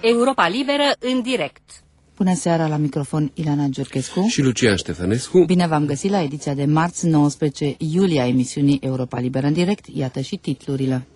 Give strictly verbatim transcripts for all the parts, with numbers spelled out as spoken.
Europa Liberă în direct. Bună seara, la microfon Ileana Giurchescu și Lucian Ștefănescu. Bine v-am găsit la ediția de marți, nouăsprezece iulie, a emisiunii Europa Liberă în direct. Iată și titlurile.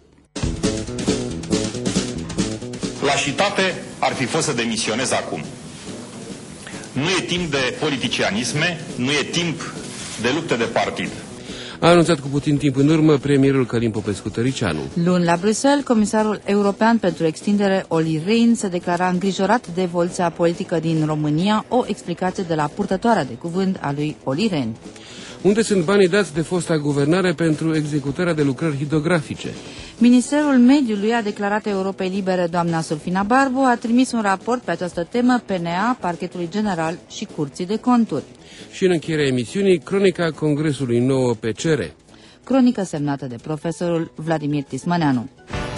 Lașitate ar fi fost să demisionez acum. Nu e timp de politicianisme, nu e timp de lupte de partid. A anunțat cu puțin timp în urmă premierul Călin Popescu-Tăricianu. Luni la Bruxelles, comisarul european pentru extindere Olli Rehn se declara îngrijorat de evoluția politică din România, o explicație de la purtătoarea de cuvânt a lui Olli Rehn. Unde sunt banii dați de fosta guvernare pentru executarea de lucrări hidrografice? Ministerul Mediului a declarat Europei Libere doamna Sulfina Barbu, a trimis un raport pe această temă P N A, Parchetului General și Curții de Conturi. Și în încheierea emisiunii, cronica Congresului nouă P C R. Cronică semnată de profesorul Vladimir Tismăneanu.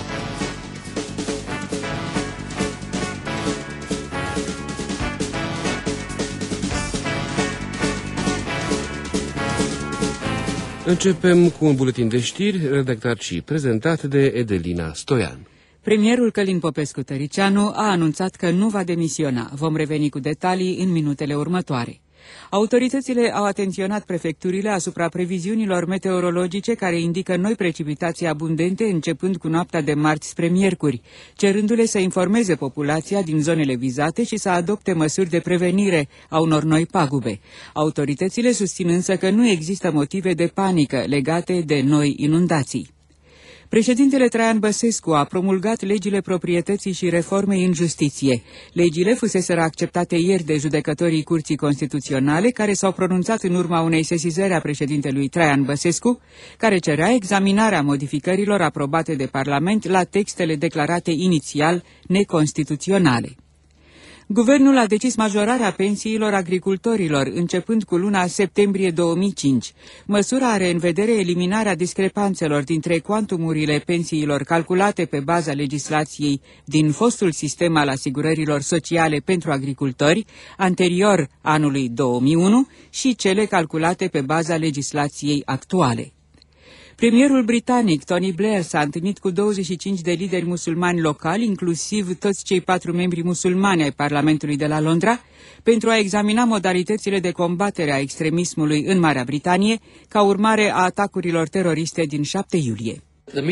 Începem cu un buletin de știri redactat și prezentat de Edelina Stoian. Premierul Călin Popescu-Tăricianu a anunțat că nu va demisiona. Vom reveni cu detalii în minutele următoare. Autoritățile au atenționat prefecturile asupra previziunilor meteorologice care indică noi precipitații abundente începând cu noaptea de marți spre miercuri, cerându-le să informeze populația din zonele vizate și să adopte măsuri de prevenire a unor noi pagube. Autoritățile susțin însă că nu există motive de panică legate de noi inundații. Președintele Traian Băsescu a promulgat legile proprietății și reformei în justiție. Legile fuseseră acceptate ieri de judecătorii Curții Constituționale, care s-au pronunțat în urma unei sesizări a președintelui Traian Băsescu, care cerea examinarea modificărilor aprobate de Parlament la textele declarate inițial neconstituționale. Guvernul a decis majorarea pensiilor agricultorilor, începând cu luna septembrie două mii cinci. Măsura are în vedere eliminarea discrepanțelor dintre cuantumurile pensiilor calculate pe baza legislației din fostul sistem al asigurărilor sociale pentru agricultori, anterior anului două mii unu, și cele calculate pe baza legislației actuale. Premierul britanic Tony Blair s-a întâlnit cu douăzeci și cinci de lideri musulmani locali, inclusiv toți cei patru membri musulmani ai Parlamentului de la Londra, pentru a examina modalitățile de combatere a extremismului în Marea Britanie, ca urmare a atacurilor teroriste din șapte iulie.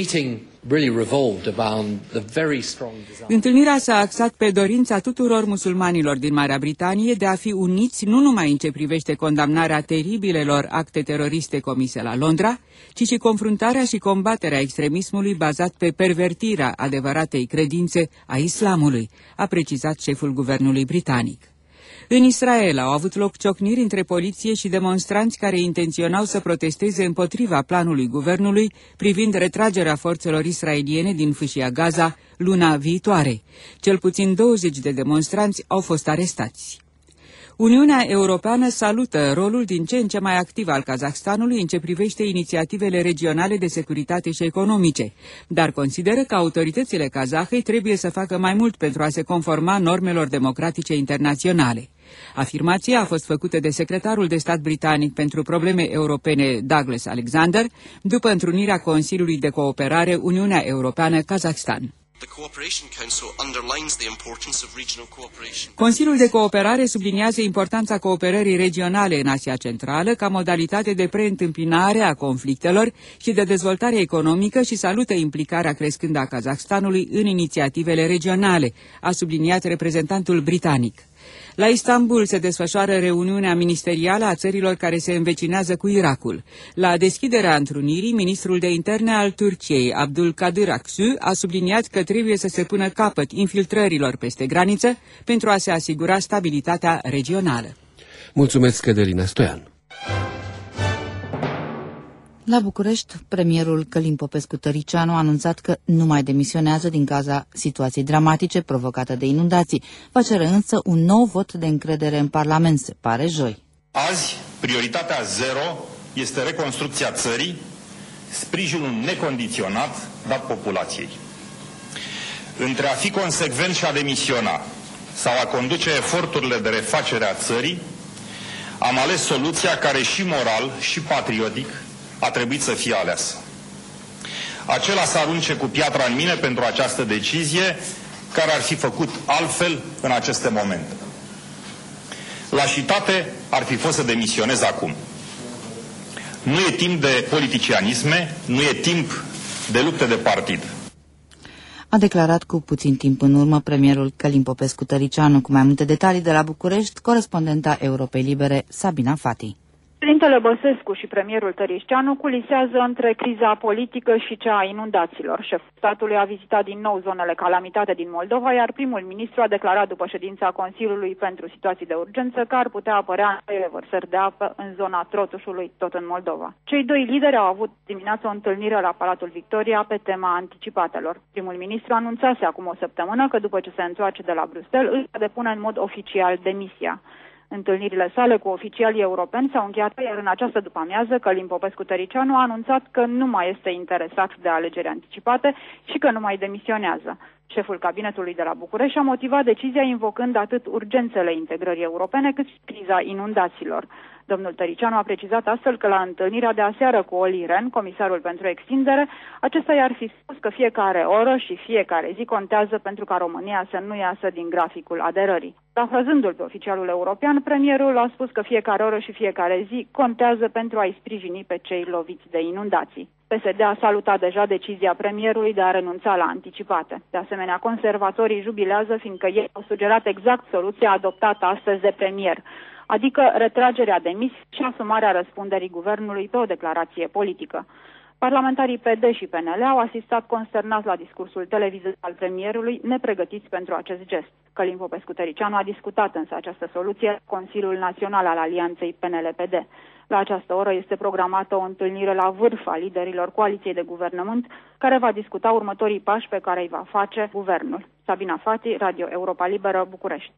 Întâlnirea s-a axat pe dorința tuturor musulmanilor din Marea Britanie de a fi uniți nu numai în ce privește condamnarea teribilelor acte teroriste comise la Londra, ci și confruntarea și combaterea extremismului bazat pe pervertirea adevăratei credințe a islamului, a precizat șeful guvernului britanic. În Israel au avut loc ciocniri între poliție și demonstranți care intenționau să protesteze împotriva planului guvernului privind retragerea forțelor israeliene din fâșia Gaza luna viitoare. Cel puțin douăzeci de demonstranți au fost arestați. Uniunea Europeană salută rolul din ce în ce mai activ al Kazahstanului în ce privește inițiativele regionale de securitate și economice, dar consideră că autoritățile kazahe trebuie să facă mai mult pentru a se conforma normelor democratice internaționale. Afirmația a fost făcută de secretarul de stat britanic pentru probleme europene Douglas Alexander după întrunirea Consiliului de Cooperare Uniunea Europeană-Kazahstan. Consiliul de Cooperare subliniază importanța cooperării regionale în Asia Centrală ca modalitate de preîntâmpinare a conflictelor și de dezvoltare economică și salută implicarea crescândă a Kazahstanului în inițiativele regionale, a subliniat reprezentantul britanic. La Istanbul se desfășoară reuniunea ministerială a țărilor care se învecinează cu Irakul. La deschiderea întrunirii, ministrul de interne al Turciei, Abdulkadir Aksu, a subliniat că trebuie să se pună capăt infiltrărilor peste graniță pentru a se asigura stabilitatea regională. Mulțumesc, Edelina Stoian. La București, premierul Călin Popescu-Tăricianu a anunțat că nu mai demisionează din cauza situației dramatice provocate de inundații. Va cere însă un nou vot de încredere în Parlament, se pare joi. Azi, prioritatea zero este reconstrucția țării, sprijinul necondiționat dat populației. Între a fi consecvent și a demisiona sau a conduce eforturile de refacere a țării, am ales soluția care și moral și patriotic a trebuit să fie aleasă. Acela să arunce cu piatra în mine pentru această decizie care ar fi făcut altfel în aceste momente. Lașitate ar fi fost să demisionez acum. Nu e timp de politicianisme, nu e timp de lupte de partid. A declarat cu puțin timp în urmă premierul Călin Popescu-Tăricianu. Cu mai multe detalii de la București, corespondenta Europei Libere, Sabina Fati. Președintele Băsescu și premierul Tăricianu culisează între criza politică și cea a inundațiilor. Șeful statului a vizitat din nou zonele calamitate din Moldova, iar primul ministru a declarat după ședința Consiliului pentru situații de urgență că ar putea apărea revărsări de apă în zona Trotușului, tot în Moldova. Cei doi lideri au avut dimineața o întâlnire la Palatul Victoria pe tema anticipatelor. Primul ministru anunțase acum o săptămână că după ce se întoarce de la Bruxelles, își va depune în mod oficial demisia. Întâlnirile sale cu oficialii europeni s-au încheiat, iar în această după-amiază Călin Popescu-Tăricianu a anunțat că nu mai este interesat de alegeri anticipate și că nu mai demisionează. Șeful cabinetului de la București a motivat decizia invocând atât urgențele integrării europene cât și criza inundațiilor. Domnul Tăricianu a precizat astfel că la întâlnirea de aseară cu Olli Rehn, comisarul pentru extindere, acesta i-ar fi spus că fiecare oră și fiecare zi contează pentru ca România să nu iasă din graficul aderării. Parafrazându-l pe oficialul european, premierul a spus că fiecare oră și fiecare zi contează pentru a-i sprijini pe cei loviți de inundații. P S D a salutat deja decizia premierului de a renunța la anticipate. De asemenea, conservatorii jubilează fiindcă ei au sugerat exact soluția adoptată astăzi de premier, adică retragerea demisiei și asumarea răspunderii guvernului pe o declarație politică. Parlamentarii P D și P N L au asistat consternați la discursul televizat al premierului, nepregătiți pentru acest gest. Călin Popescu-Tăricianu a discutat însă această soluție la Consiliul Național al Alianței P N L P D. La această oră este programată o întâlnire la vârf a liderilor coaliției de guvernământ, care va discuta următorii pași pe care îi va face guvernul. Sabina Fati, Radio Europa Liberă, București.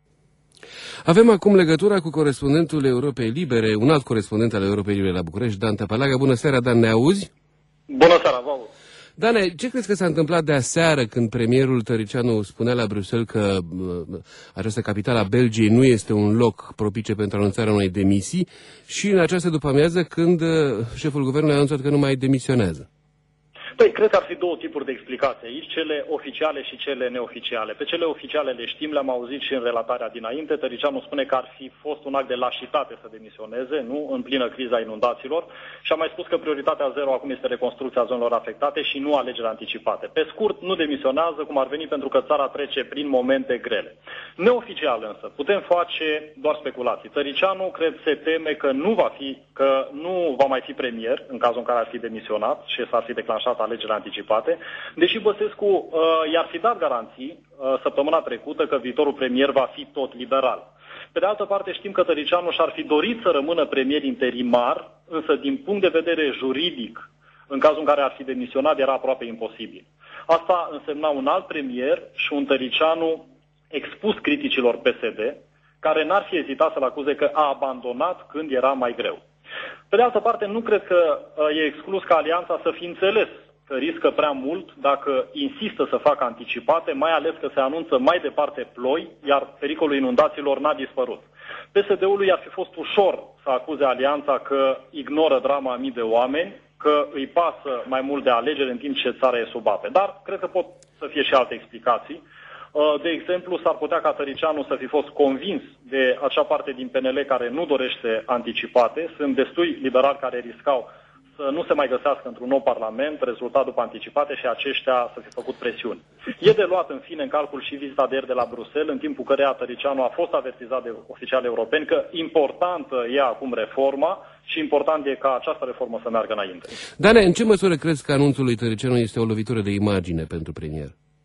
Avem acum legătura cu corespondentul Europei Libere, un alt corespondent al Europei Libere la București, Dan Tăpălagă. Bună seara, Dan, ne auzi? Bună seara, vă aud. Dane, ce crezi că s-a întâmplat de aseară când premierul Tăricianu spunea la Bruxelles că uh, această capitală a Belgiei nu este un loc propice pentru anunțarea unei demisii și în această după-amiază când uh, șeful guvernului a anunțat că nu mai demisionează? Păi, cred că ar fi două tipuri de explicații aici, cele oficiale și cele neoficiale. Pe cele oficiale le știm, le-am auzit și în relatarea dinainte. Tăricianu spune că ar fi fost un act de lașitate să demisioneze, nu în plină criza inundațiilor, și a mai spus că prioritatea zero acum este reconstrucția zonelor afectate și nu alegeri anticipate. Pe scurt, nu demisionează, cum ar veni, pentru că țara trece prin momente grele. Neoficial însă, putem face doar speculații. Tăricianu, cred, se teme că nu va fi, că nu va mai fi premier în cazul în care ar fi demisionat și s-ar fi declanșat alegeri anticipate, deși Băsescu uh, i-ar fi dat garanții uh, săptămâna trecută că viitorul premier va fi tot liberal. Pe de altă parte, știm că Tăricianu și-ar fi dorit să rămână premier interimar, însă din punct de vedere juridic, în cazul în care ar fi demisionat, era aproape imposibil. Asta însemna un alt premier și un Tăricianu expus criticilor P S D, care n-ar fi ezitat să-l acuze că a abandonat când era mai greu. Pe de altă parte, nu cred că uh, e exclus ca alianța să fi înțeles că riscă prea mult dacă insistă să facă anticipate, mai ales că se anunță mai departe ploi, iar pericolul inundațiilor n-a dispărut. P S D-ului ar fi fost ușor să acuze alianța că ignoră drama a mii de oameni, că îi pasă mai mult de alegeri în timp ce țara e sub ape. Dar cred că pot să fie și alte explicații. De exemplu, s-ar putea ca Tăricianu să fi fost convins de acea parte din P N L care nu dorește anticipate. Sunt destui liberali care riscau să nu se mai găsească într-un nou parlament, rezultat după anticipate, și aceștia să fi făcut presiuni. E de luat, în fine, în calcul și vizita de ieri de la Bruxelles, în timpul căreia Tăricianu a fost avertizat de oficiali europeni că importantă e acum reforma și important e ca această reformă să meargă înainte. Dane, în ce măsură crezi că anunțul lui Tăricianu este o lovitură de imagine pentru premier?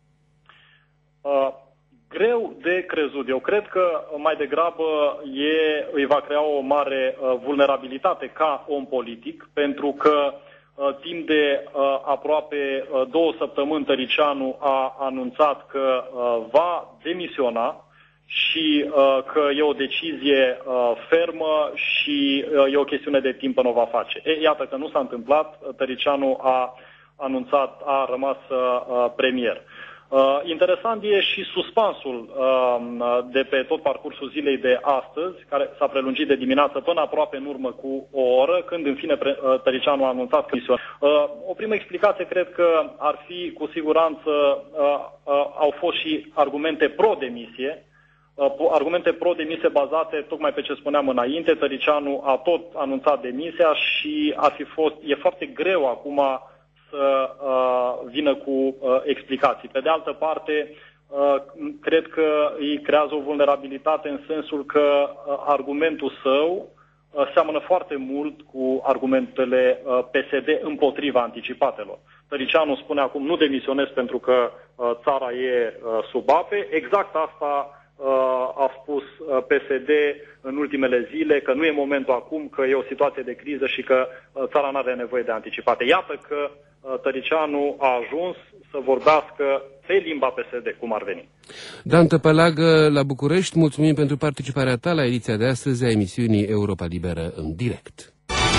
Uh, greu de crezut. Eu cred că mai degrabă e, îi va crea o mare uh, vulnerabilitate ca om politic, pentru că uh, timp de uh, aproape uh, două săptămâni Tăricianu a anunțat că uh, va demisiona și uh, că e o decizie uh, fermă și uh, e o chestiune de timp până o va face. E, iată că nu s-a întâmplat, Tăricianu a anunțat, a rămas uh, premier. Uh, interesant e și suspansul uh, de pe tot parcursul zilei de astăzi, care s-a prelungit de dimineață până aproape în urmă cu o oră, când în fine pre- uh, Tăricianu a anunțat că uh, o primă explicație cred că ar fi cu siguranță, uh, uh, au fost și argumente pro-demisie, uh, argumente pro-demisie bazate tocmai pe ce spuneam înainte. Tăricianu a tot anunțat demisia și ar fi fost, e foarte greu acum să uh, vină cu uh, explicații. Pe de altă parte, uh, cred că îi creează o vulnerabilitate în sensul că uh, argumentul său uh, seamănă foarte mult cu argumentele uh, P S D împotriva anticipatelor. Tăricianu spune acum: nu demisionez pentru că uh, țara e uh, sub ape. Exact asta uh, a spus uh, P S D în ultimele zile, că nu e momentul acum, că e o situație de criză și că uh, țara nu are nevoie de anticipate. Iată că Tăricianu a ajuns să vorbească pe limba P S D, cum ar veni. Dan Tăpălagă, la București, mulțumim pentru participarea ta la ediția de astăzi a emisiunii Europa Liberă în direct.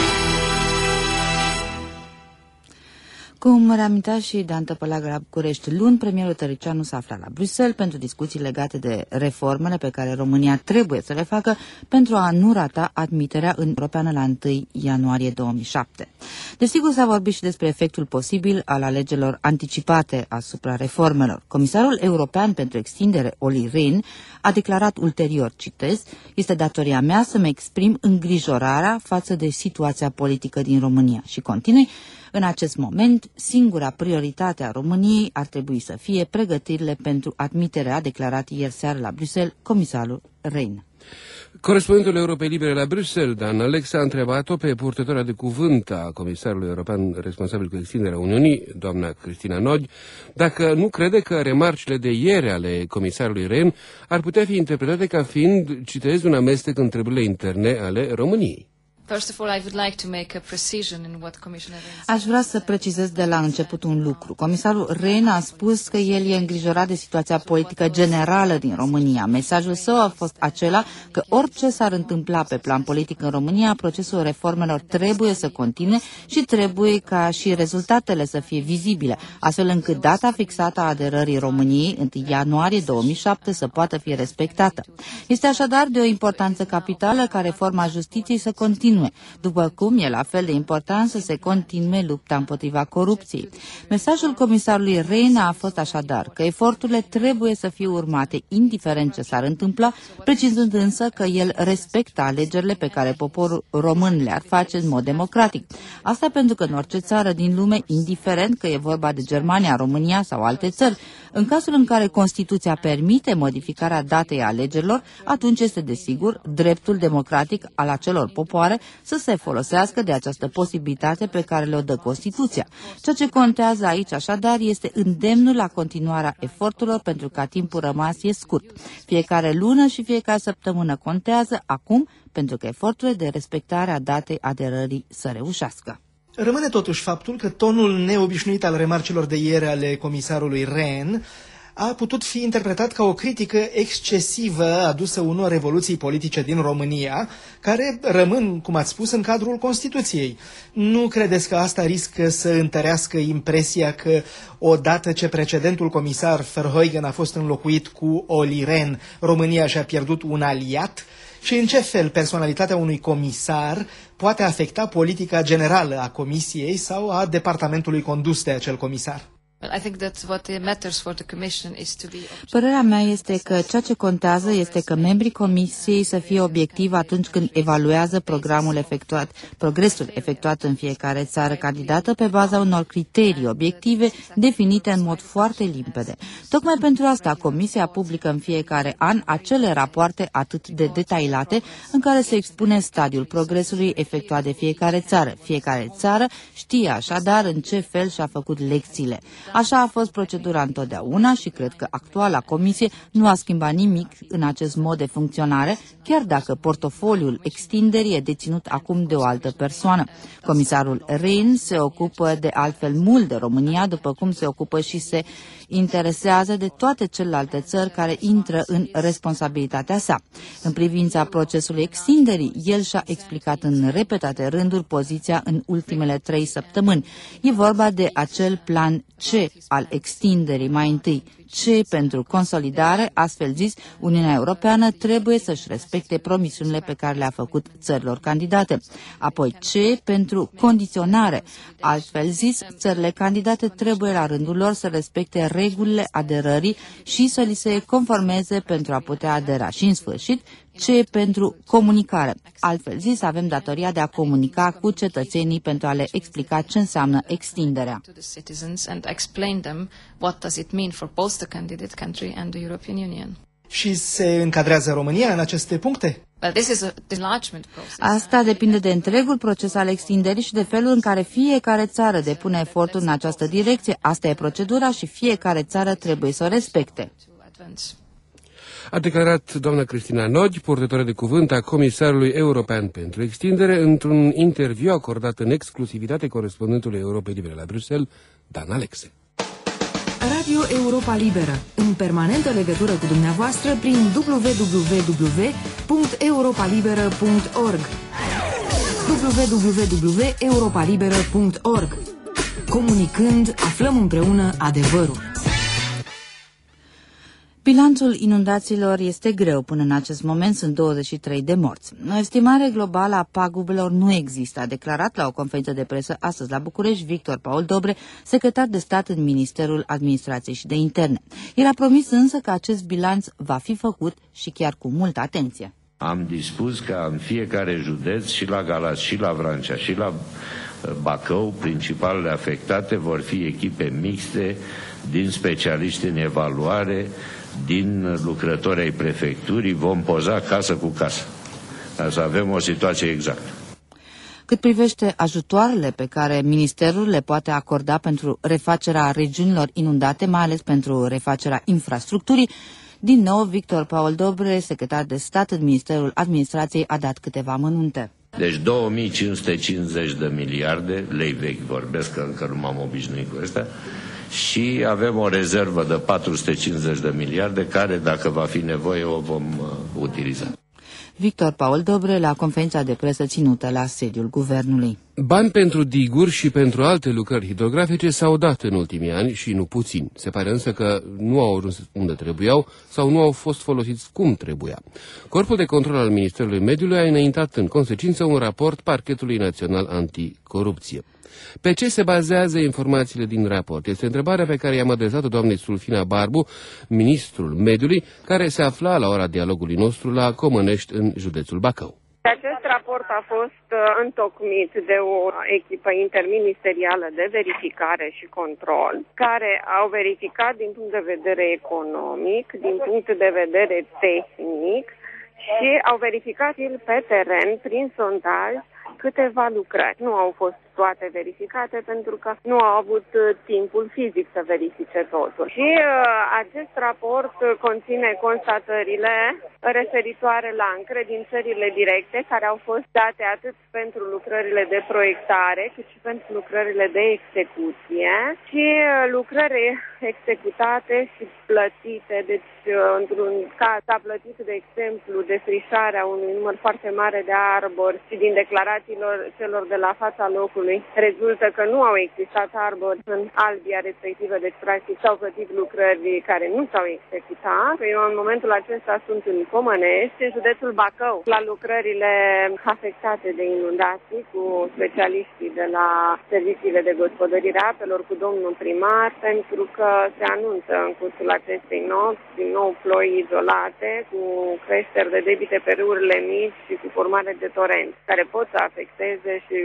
Cum reamintea și Dan Tăpălagă la București, luni premierul Tăricianu s-a aflat la Bruxelles pentru discuții legate de reformele pe care România trebuie să le facă pentru a nu rata admiterea în Europeană la întâi ianuarie două mii șapte. Desigur, s-a vorbit și despre efectul posibil al alegerilor anticipate asupra reformelor. Comisarul european pentru extindere, Olli Rehn, a declarat ulterior, citez: este datoria mea să-mi exprim îngrijorarea față de situația politică din România și continui: în acest moment, singura prioritate a României ar trebui să fie pregătirile pentru admiterea, a declarat ieri seară la Bruxelles comisarul Rehn. Corespondentul Europei Libere la Bruxelles, Dan Alex, a întrebat-o pe purtătoarea de cuvânt a comisarului european responsabil cu extinderea Uniunii, doamna Cristina Nod, dacă nu crede că remarcile de ieri ale comisarului Rehn ar putea fi interpretate ca fiind, citez, un amestec în treburile interne ale României. Aș vrea să precizez de la început un lucru. Comisarul Rehn a spus că el e îngrijorat de situația politică generală din România. Mesajul său a fost acela că orice s-ar întâmpla pe plan politic în România, procesul reformelor trebuie să continue și trebuie ca și rezultatele să fie vizibile, astfel încât data fixată a aderării României, întâi ianuarie două mii șapte, să poată fi respectată. Este așadar de o importanță capitală ca reforma justiției să continue, după cum e la fel de important să se continue lupta împotriva corupției. Mesajul comisarului Rehn a fost așadar că eforturile trebuie să fie urmate indiferent ce s-ar întâmpla, precizând însă că el respectă alegerile pe care poporul român le-ar face în mod democratic. Asta pentru că în orice țară din lume, indiferent că e vorba de Germania, România sau alte țări, în cazul în care Constituția permite modificarea datei alegerilor, atunci este desigur dreptul democratic al acelor popoare să se folosească de această posibilitate pe care le-o dă Constituția. Ceea ce contează aici așadar este îndemnul la continuarea eforturilor, pentru că timpul rămas e scurt. Fiecare lună și fiecare săptămână contează acum pentru că eforturile de respectare a datei aderării să reușească. Rămâne totuși faptul că tonul neobișnuit al remarcilor de ieri ale comisarului Rehn a putut fi interpretat ca o critică excesivă adusă unor revoluții politice din România, care rămân, cum ați spus, în cadrul Constituției. Nu credeți că asta riscă să întărească impresia că, odată ce precedentul comisar Verheugen a fost înlocuit cu Olli Rehn, România și-a pierdut un aliat? Și în ce fel personalitatea unui comisar poate afecta politica generală a Comisiei sau a departamentului condus de acel comisar? Părerea mea este că ceea ce contează este că membrii Comisiei să fie obiectivi atunci când evaluează programul efectuat, progresul efectuat în fiecare țară candidată pe baza unor criterii obiective definite în mod foarte limpede. Tocmai pentru asta Comisia publică în fiecare an acele rapoarte atât de detaliate în care se expune stadiul progresului efectuat de fiecare țară. Fiecare țară știe așadar în ce fel și-a făcut lecțiile. Așa a fost procedura întotdeauna și cred că actuala comisie nu a schimbat nimic în acest mod de funcționare, chiar dacă portofoliul extinderii e deținut acum de o altă persoană. Comisarul Rehn se ocupă de altfel mult de România, după cum se ocupă și se interesează de toate celelalte țări care intră în responsabilitatea sa. În privința procesului extinderii, el și-a explicat în repetate rânduri poziția în ultimele trei săptămâni. E vorba de acel plan C C al extinderii mai întâi, C pentru consolidare, astfel zis, Uniunea Europeană trebuie să-și respecte promisiunile pe care le-a făcut țărilor candidate. Apoi C pentru condiționare, altfel zis, țările candidate trebuie la rândul lor să respecte regulile aderării și să li se conformeze pentru a putea adera. Și în sfârșit, C pentru comunicare. Altfel zis, avem datoria de a comunica cu cetățenii pentru a le explica ce înseamnă extinderea. Și se încadrează România în aceste puncte? Asta depinde de întregul proces al extinderii și de felul în care fiecare țară depune efortul în această direcție. Asta e procedura și fiecare țară trebuie să o respecte. A declarat doamna Cristina Nodi, purtătoare de cuvânt a Comisarului European pentru Extindere, într-un interviu acordat în exclusivitate corespondentului Europei Libere la Bruxelles, Dan Alexe. Radio Europa Liberă, în permanentă legătură cu dumneavoastră prin w w w punct europa liberă punct org w w w punct europa liberă punct org. Comunicând, aflăm împreună adevărul. Bilanțul inundațiilor este greu. Până în acest moment sunt douăzeci și trei de morți. O estimare globală a pagubelor nu există, a declarat la o conferință de presă astăzi la București Victor Paul Dobre, secretar de stat în Ministerul Administrației și de Interne. El a promis însă că acest bilanț va fi făcut și chiar cu multă atenție. Am dispus ca în fiecare județ, și la Galați, și la Vrancea, și la Bacău, principalele afectate vor fi echipe mixte din specialiști în evaluare, din lucrători ai prefecturii, vom poza casă cu casă. Ca să avem o situație exactă. Cât privește ajutoarele pe care Ministerul le poate acorda pentru refacerea regiunilor inundate, mai ales pentru refacerea infrastructurii, din nou Victor Paul Dobre, secretar de stat în Ministerul Administrației, a dat câteva amănunte. Deci două mii cinci sute cincizeci de miliarde, lei vechi vorbesc, că încă nu m-am obișnuit cu ăsta, și avem o rezervă de patru sute cincizeci de miliarde, care, dacă va fi nevoie, o vom uh, utiliza. Victor Paul Dobre la conferința de presă ținută la sediul Guvernului. Bani pentru diguri și pentru alte lucrări hidrografice s-au dat în ultimii ani și nu puțin. Se pare însă că nu au ajuns unde trebuiau sau nu au fost folosiți cum trebuia. Corpul de control al Ministerului Mediului a înaintat în consecință un raport Parchetului Național Anticorupție. Pe ce se bazează informațiile din raport? Este întrebarea pe care i-am adresat-o doamnei Sulfina Barbu, ministrul mediului, care se afla la ora dialogului nostru la Comănești, în județul Bacău. Acest raport a fost întocmit de o echipă interministerială de verificare și control, care au verificat din punct de vedere economic, din punct de vedere tehnic și au verificat pe teren, prin sondaj, câteva lucrări. Nu au fost toate verificate pentru că nu au avut timpul fizic să verifice totul. Și uh, acest raport conține constatările referitoare la încredințările directe care au fost date atât pentru lucrările de proiectare cât și pentru lucrările de execuție și uh, lucrări executate și plătite. Deci, uh, într-un caz a plătit, de exemplu, defrișarea unui număr foarte mare de arbori și din declarațiilor celor de la fața locului rezultă că nu au existat arbori în albia respectivă, deci practic s-au plătit lucrări care nu s-au executat. Eu în momentul acesta sunt în Comănești, în județul Bacău, la lucrările afectate de inundații cu specialiștii de la serviciile de gospodărire a apelor, cu domnul primar, pentru că se anunță în cursul acestei nopți din nou ploi izolate, cu creșteri de debite pe râurile mici și cu formare de torenți, care pot să afecteze și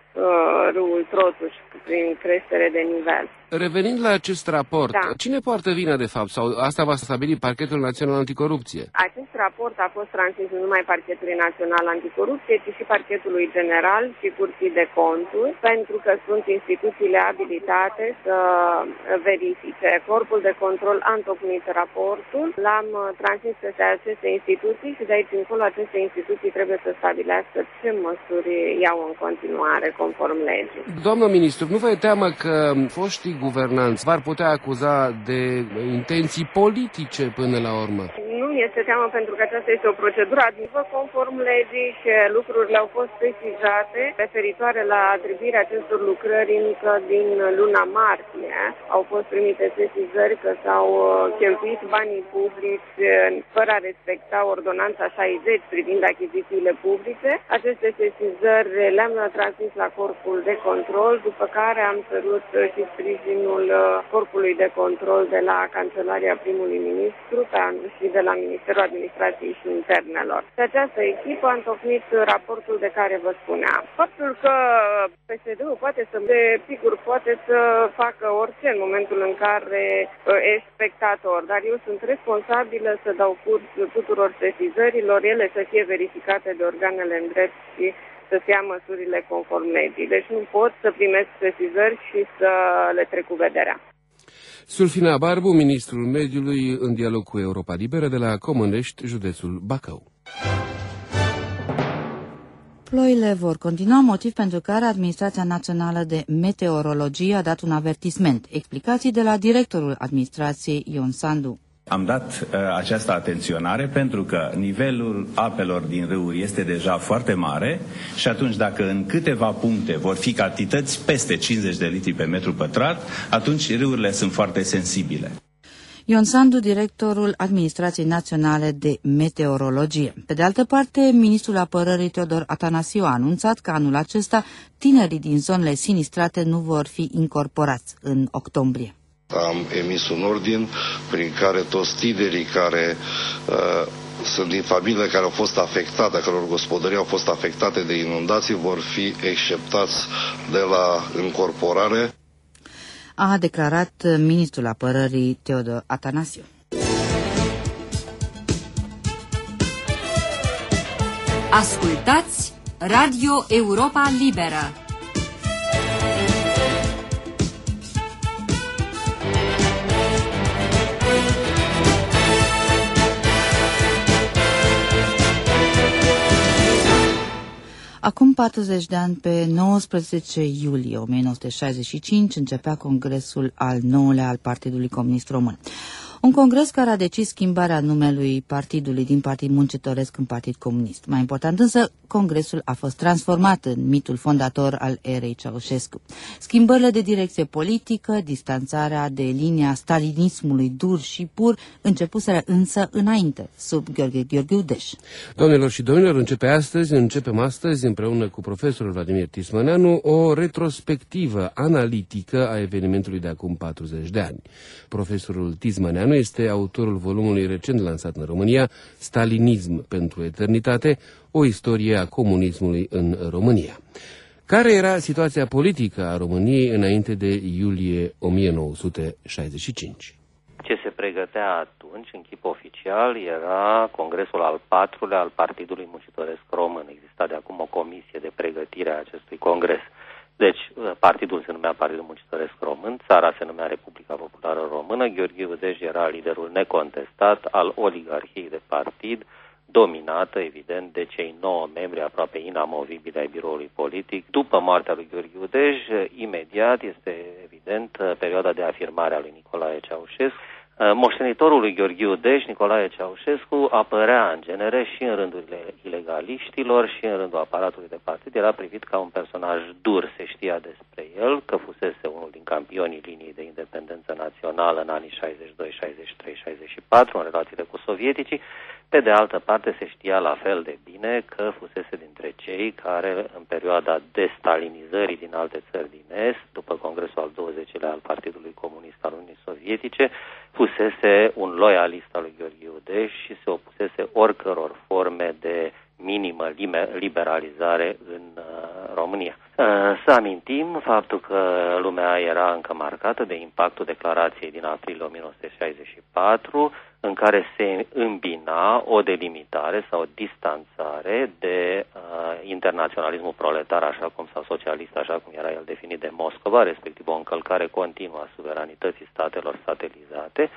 râul Trotuș prin creștere de nivel. Revenind la acest raport, da. Cine poartă vina de fapt? Sau asta va stabili Parchetul Național Anticorupție? Acest raport a fost transmis nu numai Parchetului Național Anticorupție, ci și Parchetului General și Curții de Conturi, pentru că sunt instituțiile abilitate să verifice. Corpul de control a întocmit raportul, l-am transmis către aceste instituții și de aici încolo aceste instituții trebuie să stabilească ce măsuri iau în continuare conform legii. Doamnă ministru, nu vă e teamă că foștii guvernanți v-ar putea acuza de intenții politice până la urmă? Nu mi-este teamă, pentru că aceasta este o procedură administrativă conform legii și lucrurile au fost precizate referitoare la atribuirea acestor lucrări încă din luna martie. bine. Au fost primite sesizări că s-au cheltuit banii publici fără a respecta ordonanța șaizeci privind achizițiile publice. Aceste sesizări le-am transmis la corpul de control, după care am cerut și sprijinul corpului de control de la Cancelaria primului ministru și de la Ministerul Administrației și Internelor. Și această echipă a întocmit raportul de care vă spuneam. Faptul că P S D-ul poate să, de sigur, poate să facă orice în momentul în care ești spectator, dar eu sunt responsabilă să dau curs tuturor sesizărilor, ele să fie verificate de organele în drept și să-ți ia măsurile conform legii. Deci nu pot să primesc sesizări și să le trec cu vederea. Sulfina Barbu, ministrul mediului, în dialog cu Europa Liberă de la Comănești, județul Bacău. Ploile vor continua, motiv pentru care Administrația Națională de Meteorologie a dat un avertisment. Explicații de la directorul administrației Ion Sandu. Am dat uh, această atenționare pentru că nivelul apelor din râuri este deja foarte mare și atunci dacă în câteva puncte vor fi cantități peste cincizeci de litri pe metru pătrat, atunci râurile sunt foarte sensibile. Ion Sandu, directorul Administrației Naționale de Meteorologie. Pe de altă parte, ministrul apărării Teodor Atanasiu a anunțat că anul acesta tinerii din zonele sinistrate nu vor fi incorporați în octombrie. Am emis un ordin prin care toți tinerii care uh, sunt din familiile care au fost afectate, a căror gospodării au fost afectate de inundații, vor fi exceptați de la încorporare. A declarat ministrul apărării Teodor Atanasiu. Ascultați Radio Europa Liberă. Acum patruzeci de ani, pe nouăsprezece iulie o mie nouă sute șaizeci și cinci, începea congresul al nouălea al Partidului Comunist Român. Un congres care a decis schimbarea numelui partidului din Partid Muncitoresc în Partid Comunist. Mai important însă, congresul a fost transformat în mitul fondator al erei Ceaușescu. Schimbările de direcție politică, distanțarea de linia stalinismului dur și pur, începuseră însă înainte, sub Gheorghe Gheorghiu-Deș. Doamnelor și domnilor, începe astăzi, începem astăzi, împreună cu profesorul Vladimir Tismăneanu, o retrospectivă analitică a evenimentului de acum patruzeci de ani. Profesorul Tismăneanu este autorul volumului recent lansat în România, Stalinism pentru eternitate, o istorie a comunismului în România. Care era situația politică a României înainte de iulie o mie nouă sute șaizeci și cinci? Ce se pregătea atunci, în chip oficial, era congresul al patrulea al Partidului Muncitoresc Român. Exista de acum o comisie de pregătire a acestui congres. Deci, partidul se numea Partidul Muncitoresc Român, țara se numea Republica Populară Română, Gheorghiu Dej era liderul necontestat al oligarhiei de partid, dominată, evident, de cei nouă membri aproape inamovibili ai biroului politic. După moartea lui Gheorghiu Dej, imediat este evident perioada de afirmare a lui Nicolae Ceaușescu. Moștenitorul lui Gheorghiu Dej, Nicolae Ceaușescu, apărea în genere și în rândurile ilegaliștilor și în rândul aparatului de partid. Era privit ca un personaj dur, se știa despre el, că fusese unul din campionii liniei de independență națională în anii șaizeci și doi, șaizeci și trei, șaizeci și patru, în relațiile cu sovieticii. Pe de altă parte, se știa la fel de bine că fusese dintre cei care, în perioada destalinizării din alte țări din Est, după Congresul al douăzecilea al Partidului Comunist al Uniunii Sovietice, fusese un loialist al lui Gheorghiu Dej și se opusese oricăror forme de minimă liberalizare în uh, România. Uh, să amintim faptul că lumea era încă marcată de impactul declarației din aprilie o mie nouă sute șaizeci și patru, în care se îmbina o delimitare sau o distanțare de uh, internaționalismul proletar, așa cum, sau socialist, așa cum era el definit de Moscova, respectiv o încălcare continuă a suveranității statelor satelizate,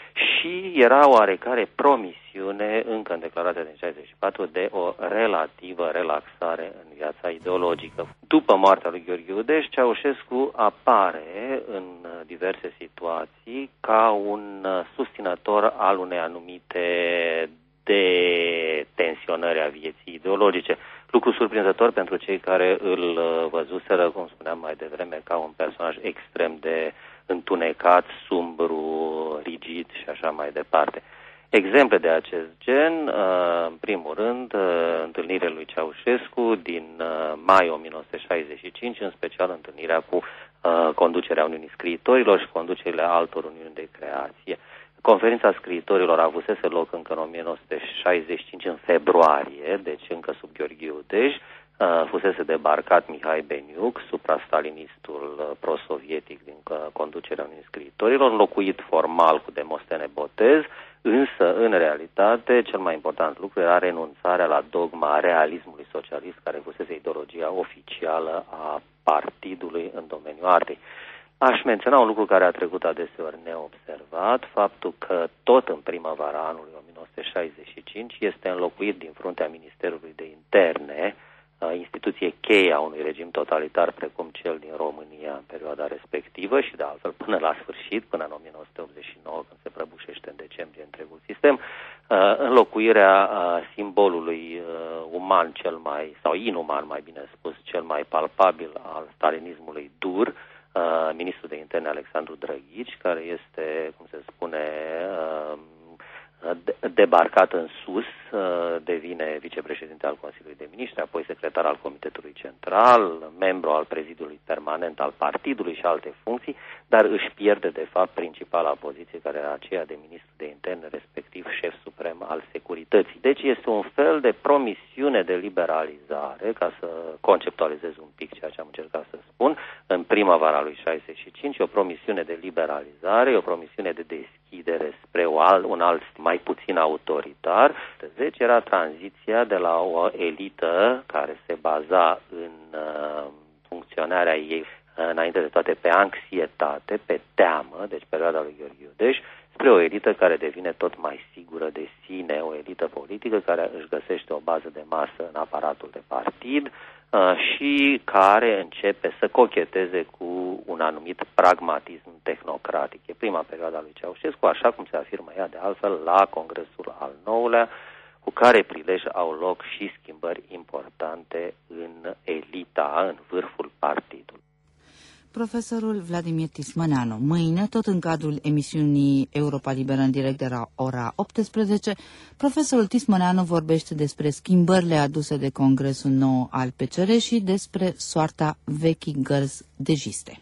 și era oarecare promisiune, încă în declarația din șaizeci și patru, de o relativă relaxare în viața ideologică. După moartea lui Gheorghiu Dej, Ceaușescu apare în diverse situații ca un susținător al unei anumite detensionări a vieții ideologice. Lucru surprinzător pentru cei care îl văzuseră, cum spuneam mai devreme, ca un personaj extrem de întunecat, sumbru, rigid și așa mai departe. Exemple de acest gen, în primul rând, întâlnirea lui Ceaușescu din mai o mie nouă sute șaizeci și cinci, în special întâlnirea cu conducerea Uniunii Scriitorilor și conducerile altor Uniuni de Creație. Conferința scriitorilor avusese loc încă în o mie nouă sute șaizeci și cinci, în februarie, deci încă sub Gheorghe Udej. Fusese debarcat Mihai Beniuc, suprastalinistul prosovietic din conducerea Uniunii Scriitorilor, înlocuit formal cu Demostene Botez, însă, în realitate, cel mai important lucru era renunțarea la dogma realismului socialist, care fusese ideologia oficială a partidului în domeniul artei. Aș menționa un lucru care a trecut adeseori neobservat, faptul că tot în primăvara anului o mie nouă sute șaizeci și cinci este înlocuit din fruntea Ministerului de Interne, instituție cheie a unui regim totalitar precum cel din România în perioada respectivă și de altfel până la sfârșit, până în o mie nouă sute optzeci și nouă, când se prăbușește în decembrie întregul sistem, înlocuirea simbolului uman cel mai, sau inuman mai bine spus, cel mai palpabil al stalinismului dur, ministrul de interne Alexandru Drăghici, care este, cum se spune, debarcat în sus, devine vicepreședinte al Consiliului de Miniștri, apoi secretar al Comitetului Central, membru al prezidiului permanent al partidului și alte funcții, dar își pierde de fapt principala poziție, care era aceea de ministru de interne, respectiv șef suprem al securității. Deci este un fel de promisiune de liberalizare, ca să conceptualizez un pic ceea ce am încercat să spun, în primăvara lui șaizeci și cinci, o promisiune de liberalizare, o promisiune de deschidere spre un alt mai puțin autoritar. Deci era tranziția de la o elită care se baza în uh, funcționarea ei înainte de toate pe anxietate, pe teamă, deci perioada lui Gheorghe Udej, spre o elită care devine tot mai sigură de sine, o elită politică care își găsește o bază de masă în aparatul de partid uh, și care începe să cocheteze cu un anumit pragmatism tehnocratic. E prima perioadă a lui Ceaușescu, așa cum se afirmă ea de altfel la Congresul al nouălea, cu care prilej au loc și schimbări importante în elita, în vârful partidului. Profesorul Vladimir Tismăneanu. Mâine, tot în cadrul emisiunii Europa Liberă în direct de la ora optsprezece, profesorul Tismăneanu vorbește despre schimbările aduse de Congresul nou al P C R și despre soarta vechii gărzi dejiste.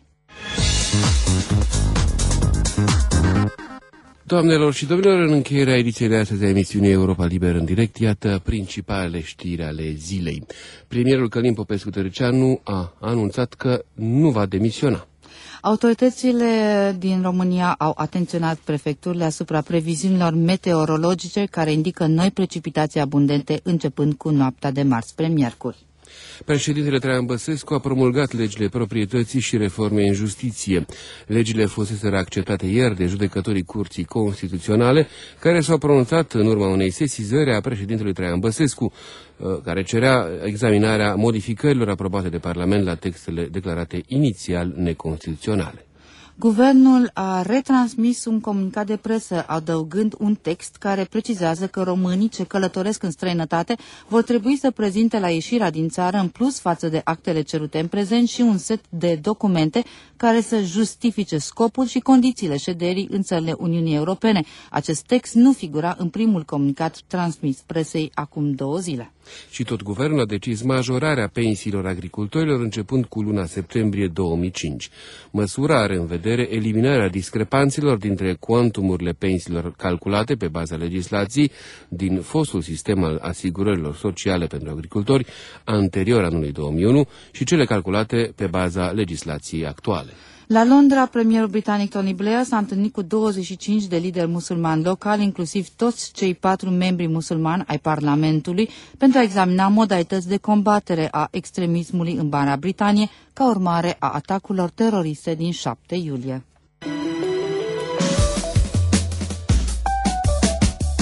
Doamnelor și domnilor, în încheierea ediției de astăzi a emisiunii Europa Liberă în direct, iată principalele știri ale zilei. Premierul Călin Popescu-Tăriceanu a anunțat că nu va demisiona. Autoritățile din România au atenționat prefecturile asupra previziunilor meteorologice care indică noi precipitații abundente începând cu noaptea de marți spre miercuri. Președintele Traian Băsescu a promulgat legile proprietății și reforme în justiție. Legile fuseseră acceptate ieri de judecătorii Curții Constituționale, care s-au pronunțat în urma unei sesizări a președintelui Traian Băsescu, care cerea examinarea modificărilor aprobate de Parlament la textele declarate inițial neconstituționale. Guvernul a retransmis un comunicat de presă, adăugând un text care precizează că românii ce călătoresc în străinătate vor trebui să prezinte la ieșirea din țară, în plus față de actele cerute în prezent, și un set de documente care să justifice scopul și condițiile șederii în țările Uniunii Europene. Acest text nu figura în primul comunicat transmis presei acum două zile. Și tot guvernul a decis majorarea pensiilor agricultorilor începând cu luna septembrie două mii cinci. Măsura are în vedere eliminarea discrepanțelor dintre cuantumurile pensiilor calculate pe baza legislației din fostul sistem al asigurărilor sociale pentru agricultori anterior anului două mii unu și cele calculate pe baza legislației actuale. La Londra, premierul britanic Tony Blair s-a întâlnit cu douăzeci și cinci de lideri musulmani locali, inclusiv toți cei patru membri musulmani ai Parlamentului, pentru a examina modalități de combatere a extremismului în Marea Britanie, ca urmare a atacurilor teroriste din șapte iulie.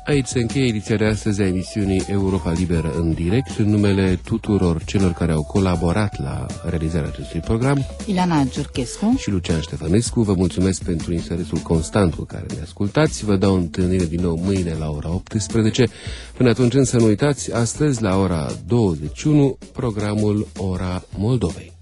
Aici se încheie ediția de astăzi a emisiunii Europa Liberă în direct. În numele tuturor celor care au colaborat la realizarea acestui program, Ileana Giurchescu și Lucian Ștefănescu, vă mulțumesc pentru interesul constant cu care ne ascultați. Vă dau întâlnire din nou mâine la ora optsprezece. Până atunci însă nu uitați, astăzi la ora douăzeci și unu, programul Ora Moldovei.